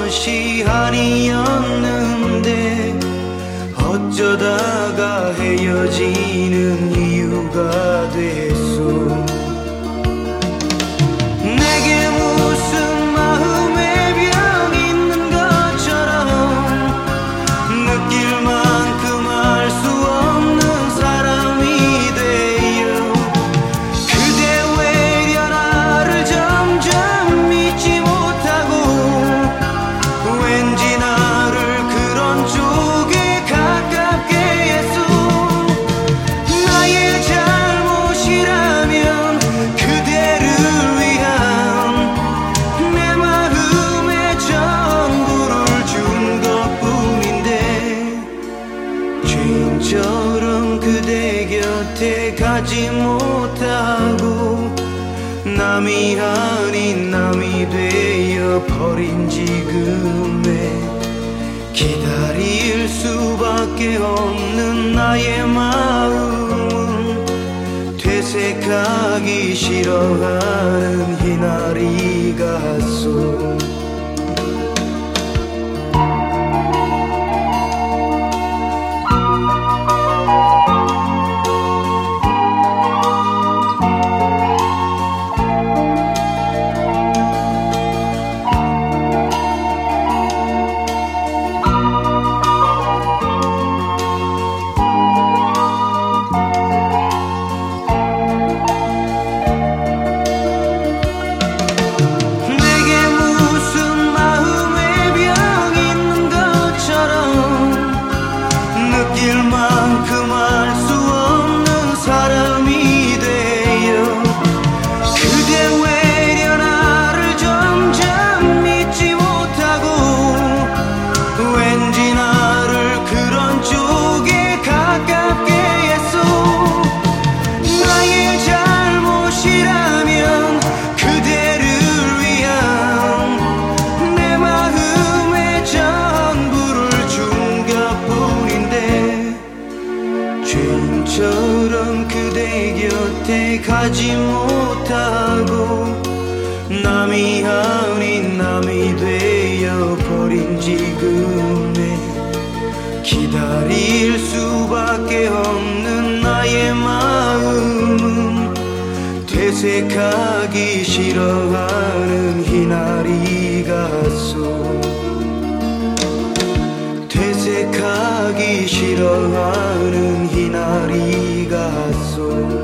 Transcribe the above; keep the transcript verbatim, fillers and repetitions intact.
것이 아니었는데 어쩌다가 헤어지는 이유가 됐소. 내게 무슨 마음의 병 있는 것처럼 느낄 만큼 알 수 없는 사람이 되어 그대 외려 나를 점점 믿지 못하고 왠지 나를 그런 쪽에 가깝게 했소. 나의 잘못이라면 그대를 위한 내 마음의 전부를 준 것뿐인데 죄인처럼 그대 곁에 가지 못하고 남이 아닌 남이 되어 버린 지금에 기다릴 수밖에 없는 나의 마음은 되새까기 싫어하는 희나리 같소. 죄인처럼 그대 곁에 가지 못하고 남이 아닌 남이 되어 버린 지금에 기다릴 수밖에 없는 나의 마음은 되새까기 싫어하는 희나리 같소. 되새까기 싫어하는 희나리 같소.